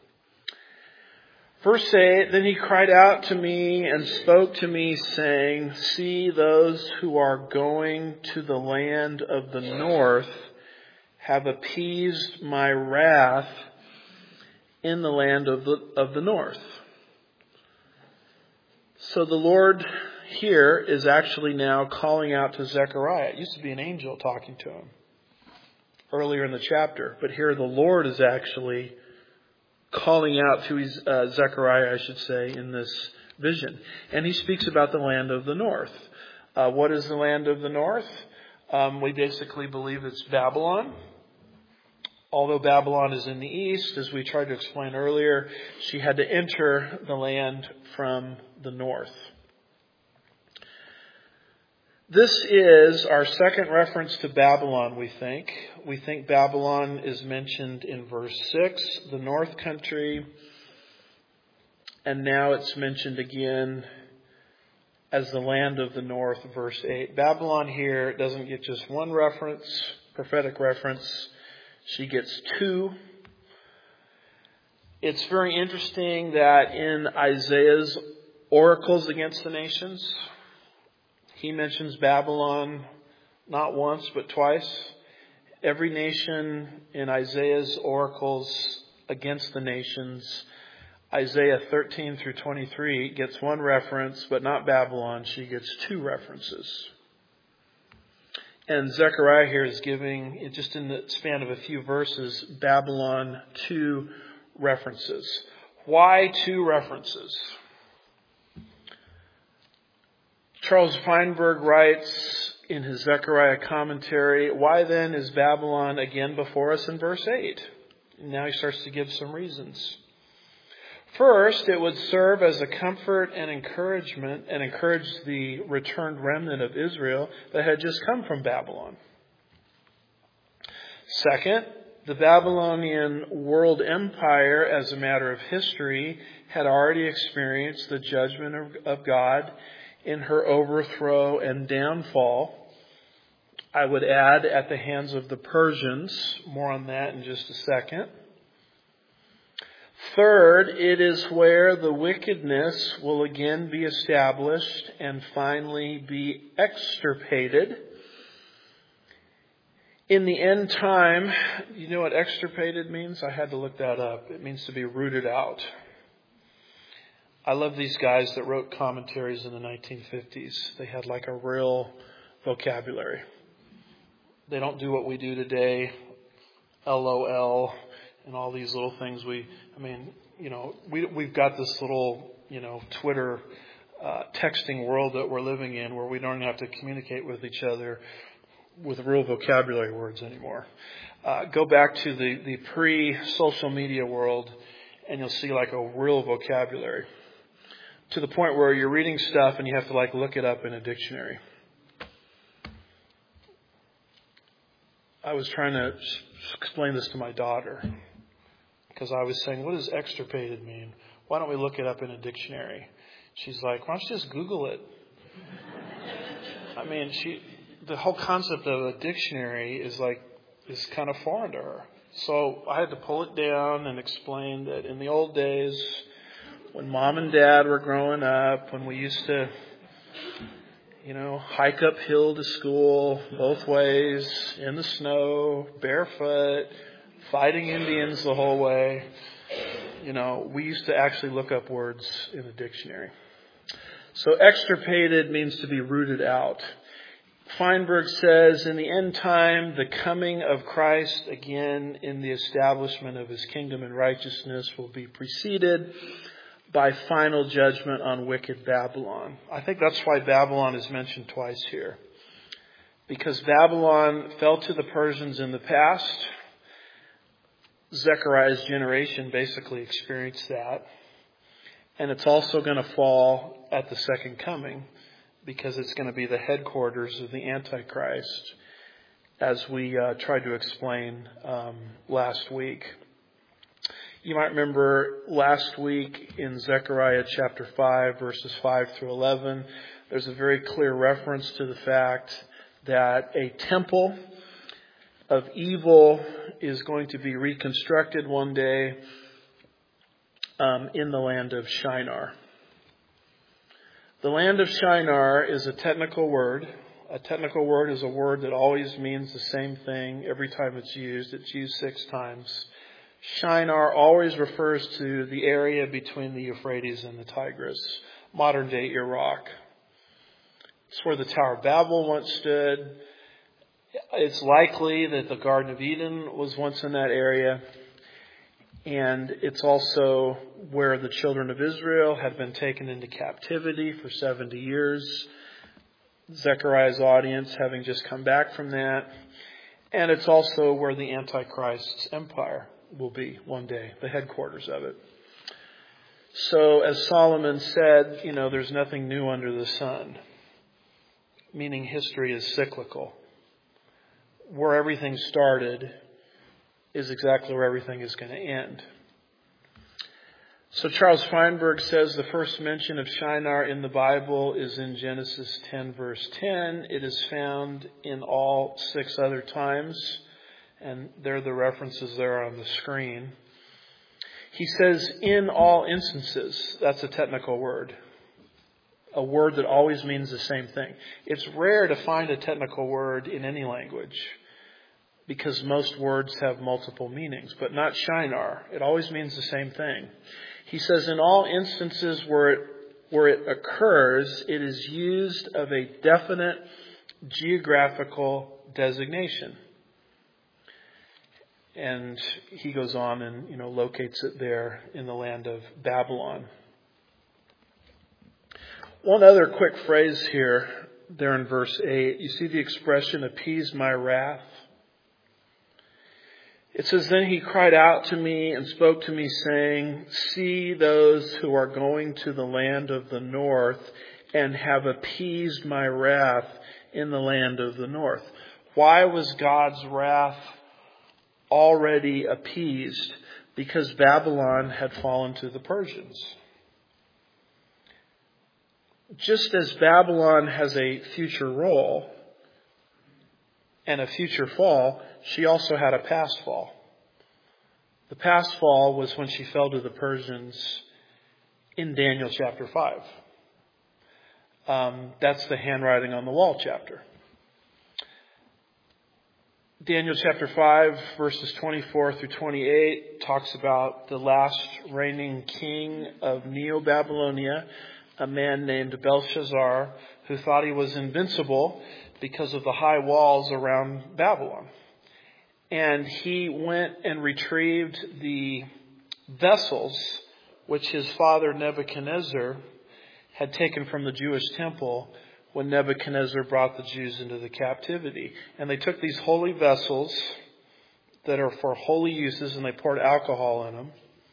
Verse eight, then He cried out to me and spoke to me, saying, see, those who are going to the land of the north have appeased my wrath in the land of the, of the north. So the Lord here is actually now calling out to Zechariah. It used to be an angel talking to him earlier in the chapter, but here the Lord is actually calling out to his, uh, Zechariah, I should say, in this vision. And He speaks about the land of the north. Uh, what is the land of the north? Um, we basically believe it's Babylon. Although Babylon is in the east, as we tried to explain earlier, she had to enter the land from the north. This is our second reference to Babylon, we think. We think Babylon is mentioned in verse six, the north country. And now it's mentioned again as the land of the north, verse eight. Babylon here doesn't get just one reference, prophetic reference. She gets two. It's very interesting that in Isaiah's oracles against the nations, he mentions Babylon not once, but twice. Every nation in Isaiah's oracles against the nations, Isaiah thirteen through twenty-three gets one reference, but not Babylon. She gets two references. And Zechariah here is giving, just in the span of a few verses, Babylon two references. Why two references? Charles Feinberg writes in his Zechariah commentary, why then is Babylon again before us in verse eight? And now he starts to give some reasons. First, it would serve as a comfort and encouragement and encourage the returned remnant of Israel that had just come from Babylon. Second, the Babylonian world empire, as a matter of history, had already experienced the judgment of God in her overthrow and downfall. I would add, at the hands of the Persians. More on that in just a second. Third, it is where the wickedness will again be established and finally be extirpated. In the end time, you know what extirpated means? I had to look that up. It means to be rooted out. I love these guys that wrote commentaries in the nineteen fifties. They had like a real vocabulary. They don't do what we do today, LOL, and all these little things. We, I mean, you know, we, we've got this little, you know, Twitter uh, texting world that we're living in where we don't have to communicate with each other with real vocabulary words anymore. Uh, go back to the, the pre-social media world and you'll see like a real vocabulary to the point where you're reading stuff and you have to like look it up in a dictionary. I was trying to explain this to my daughter because I was saying, what does extirpated mean? Why don't we look it up in a dictionary? She's like, why don't you just Google it? I mean, she, the whole concept of a dictionary is like, is kind of foreign to her. So I had to pull it down and explain that in the old days, when mom and dad were growing up, when we used to, you know, hike uphill to school both ways, in the snow, barefoot, fighting Indians the whole way. You know, we used to actually look up words in the dictionary. So extirpated means to be rooted out. Feinberg says, in the end time, the coming of Christ, again, in the establishment of his kingdom and righteousness, will be preceded by final judgment on wicked Babylon. I think that's why Babylon is mentioned twice here. Because Babylon fell to the Persians in the past. Zechariah's generation basically experienced that. And it's also going to fall at the second coming because it's going to be the headquarters of the Antichrist, as we uh, tried to explain um, last week. You might remember last week in Zechariah chapter five, verses five through eleven, there's a very clear reference to the fact that a temple of evil is going to be reconstructed one day um, in the land of Shinar. The land of Shinar is a technical word. A technical word is a word that always means the same thing every time it's used. It's used six times. Shinar always refers to the area between the Euphrates and the Tigris, modern day Iraq. It's where the Tower of Babel once stood. It's likely that the Garden of Eden was once in that area. And it's also where the children of Israel had been taken into captivity for seventy years. Zechariah's audience having just come back from that. And it's also where the Antichrist's empire will be one day, the headquarters of it. So as Solomon said, you know, there's nothing new under the sun, meaning history is cyclical. Where everything started is exactly where everything is going to end. So Charles Feinberg says the first mention of Shinar in the Bible is in Genesis ten, verse ten. It is found in all six other times, and there are the references there on the screen. He says in all instances. That's a technical word. A word that always means the same thing. It's rare to find a technical word in any language because most words have multiple meanings, but not Shinar. It always means the same thing. He says in all instances where it, where it occurs, it is used of a definite geographical designation. And he goes on and, you know, locates it there in the land of Babylon. One other quick phrase here, there in verse eight. You see the expression, appease my wrath? It says, then he cried out to me and spoke to me saying, see those who are going to the land of the north and have appeased my wrath in the land of the north. Why was God's wrath already appeased? Because Babylon had fallen to the Persians. Just as Babylon has a future role and a future fall, she also had a past fall. The past fall was when she fell to the Persians in Daniel chapter five. Um, that's the handwriting on the wall chapter. Daniel chapter five, verses twenty-four through twenty-eight, talks about the last reigning king of Neo-Babylonia, a man named Belshazzar, who thought he was invincible because of the high walls around Babylon. And he went and retrieved the vessels which his father Nebuchadnezzar had taken from the Jewish temple when Nebuchadnezzar brought the Jews into the captivity. And they took these holy vessels that are for holy uses, and they poured alcohol in them.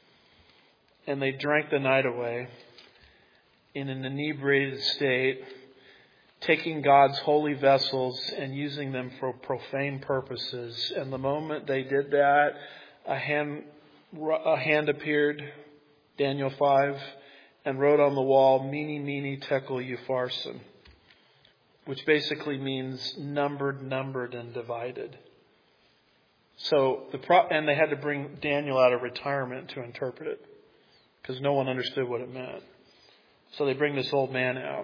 And they drank the night away in an inebriated state, taking God's holy vessels and using them for profane purposes. And the moment they did that, a hand, a hand appeared, Daniel five, and wrote on the wall, Mene, Mene, Tekel, Upharsin, which basically means numbered, numbered, and divided. So the pro- and they had to bring Daniel out of retirement to interpret it because no one understood what it meant. So they bring this old man out.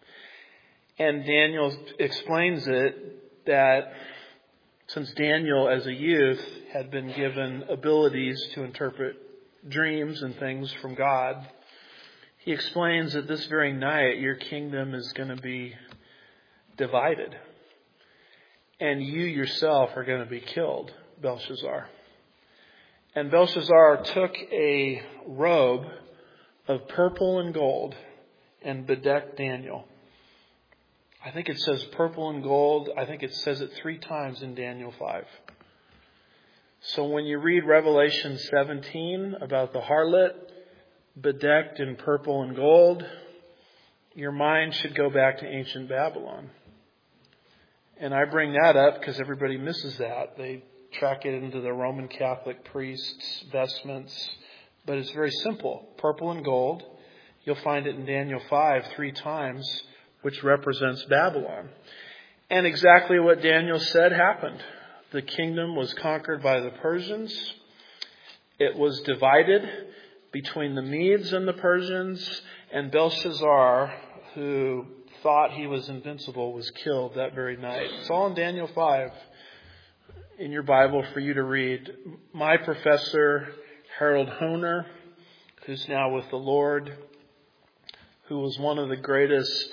And Daniel explains it that since Daniel as a youth had been given abilities to interpret dreams and things from God, he explains that this very night your kingdom is going to be divided. And you yourself are going to be killed, Belshazzar. And Belshazzar took a robe of purple and gold and bedecked Daniel. I think it says purple and gold. I think it says it three times in Daniel five. So when you read Revelation seventeen about the harlot bedecked in purple and gold, your mind should go back to ancient Babylon. And I bring that up because everybody misses that. They track it into the Roman Catholic priests' vestments. But it's very simple. Purple and gold. You'll find it in Daniel five three times, which represents Babylon. And exactly what Daniel said happened. The kingdom was conquered by the Persians. It was divided between the Medes and the Persians. And Belshazzar, who thought he was invincible, was killed that very night. It's all in Daniel five in your Bible for you to read. My professor, Harold Hoehner, who's now with the Lord, who was one of the greatest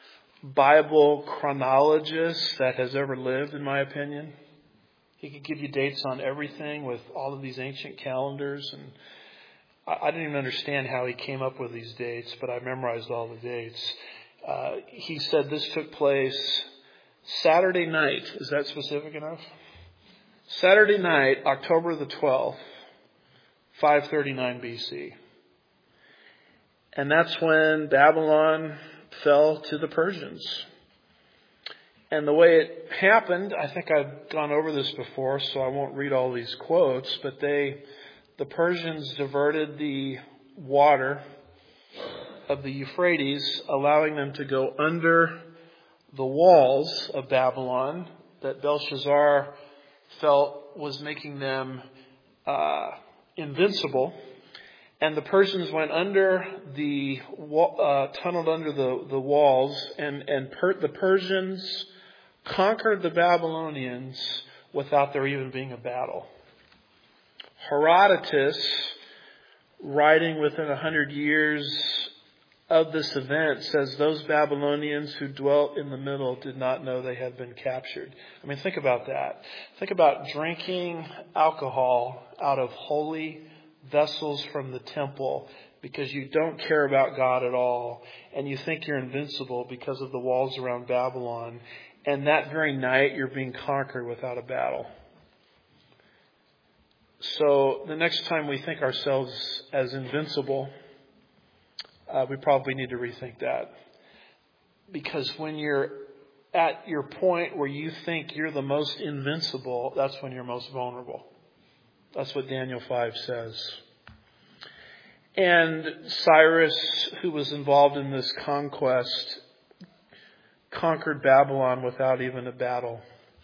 Bible chronologists that has ever lived, in my opinion. He could give you dates on everything with all of these ancient calendars. And I didn't even understand how he came up with these dates, but I memorized all the dates. Uh, he said this took place Saturday night. Is that specific enough? Saturday night, October the twelfth, five thirty-nine B C. And that's when Babylon fell to the Persians. And the way it happened, I think I've gone over this before, so I won't read all these quotes, but they, the Persians diverted the water of the Euphrates, allowing them to go under the walls of Babylon that Belshazzar felt was making them uh, invincible. And the Persians went under the, uh, tunneled under the, the walls, and, and per, the Persians conquered the Babylonians without there even being a battle. Herodotus, writing within a hundred years of this event, says those Babylonians who dwelt in the middle did not know they had been captured. I mean, think about that. Think about drinking alcohol out of holy vessels from the temple because you don't care about God at all, and you think you're invincible because of the walls around Babylon, and that very night you're being conquered without a battle. So the next time we think ourselves as invincible, uh, we probably need to rethink that. Because when you're at your point where you think you're the most invincible, that's when you're most vulnerable. That's what Daniel five says. And Cyrus, who was involved in this conquest, conquered Babylon without even a battle.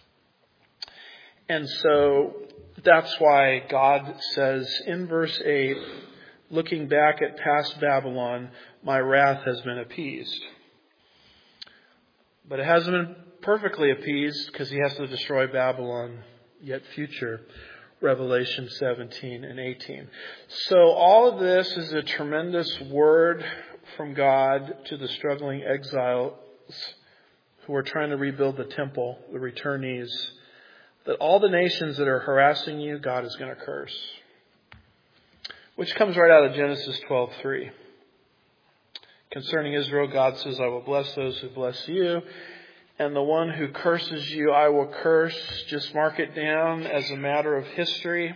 And so that's why God says in verse eight, looking back at past Babylon, my wrath has been appeased. But it hasn't been perfectly appeased because he has to destroy Babylon yet future, Revelation seventeen and eighteen. So all of this is a tremendous word from God to the struggling exiles who are trying to rebuild the temple, the returnees, that all the nations that are harassing you, God is going to curse. Which comes right out of Genesis twelve three. Concerning Israel, God says, I will bless those who bless you, and the one who curses you, I will curse. Just mark it down as a matter of history.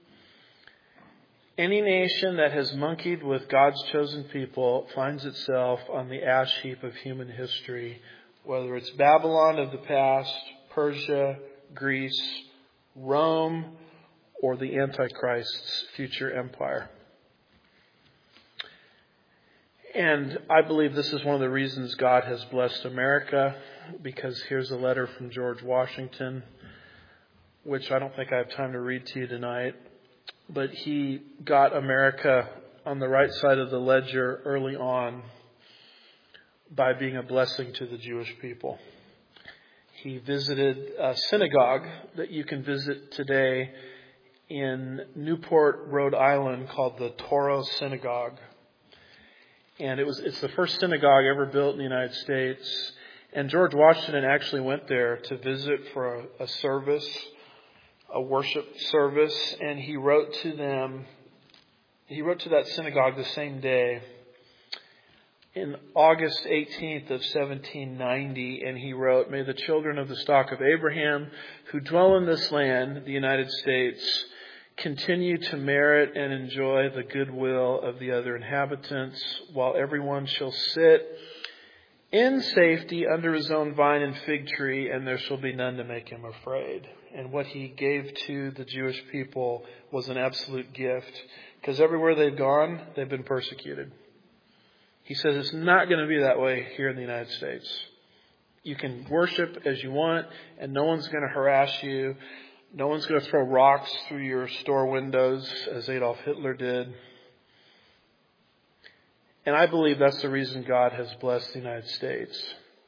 Any nation that has monkeyed with God's chosen people finds itself on the ash heap of human history, whether it's Babylon of the past, Persia, Greece, Rome, or the Antichrist's future empire. And I believe this is one of the reasons God has blessed America, because here's a letter from George Washington, which I don't think I have time to read to you tonight. But he got America on the right side of the ledger early on by being a blessing to the Jewish people. He visited a synagogue that you can visit today in Newport, Rhode Island, called the Touro Synagogue. And it was it's the first synagogue ever built in the United States. And George Washington actually went there to visit for a, a service, a worship service, and he wrote to them, he wrote to that synagogue the same day, in August eighteenth of seventeen ninety, and he wrote, May the children of the stock of Abraham who dwell in this land, the United States, continue to merit and enjoy the goodwill of the other inhabitants, while everyone shall sit in safety under his own vine and fig tree, and there shall be none to make him afraid. And what he gave to the Jewish people was an absolute gift, because everywhere they've gone, they've been persecuted. He says it's not going to be that way here in the United States. You can worship as you want, and no one's going to harass you. No one's going to throw rocks through your store windows, as Adolf Hitler did. And I believe that's the reason God has blessed the United States.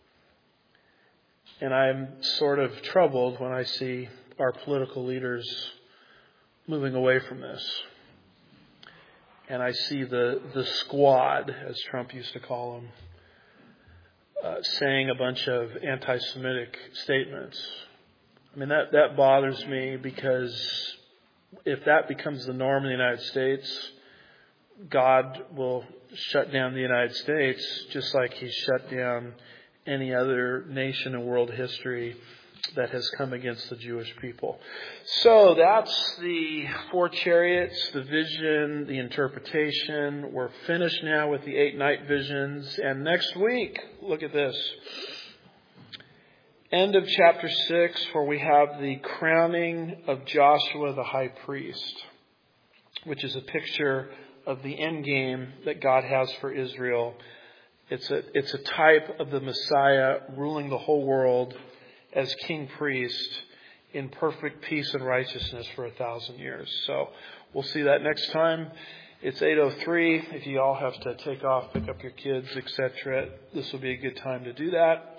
And I'm sort of troubled when I see our political leaders moving away from this. And I see the, the squad, as Trump used to call them, uh, saying a bunch of anti-Semitic statements. I mean, that, that bothers me, because if that becomes the norm in the United States, God will shut down the United States just like He's shut down any other nation in world history that has come against the Jewish people. So that's the four chariots, the vision, the interpretation. We're finished now with the eight night visions. And next week, look at this. End of chapter six, where we have the crowning of Joshua the high priest, which is a picture of the end game that God has for Israel. It's a, it's a type of the Messiah ruling the whole world as king priest in perfect peace and righteousness for a thousand years. So we'll see that next time. It's eight oh three. If you all have to take off, pick up your kids, et cetera, this will be a good time to do that.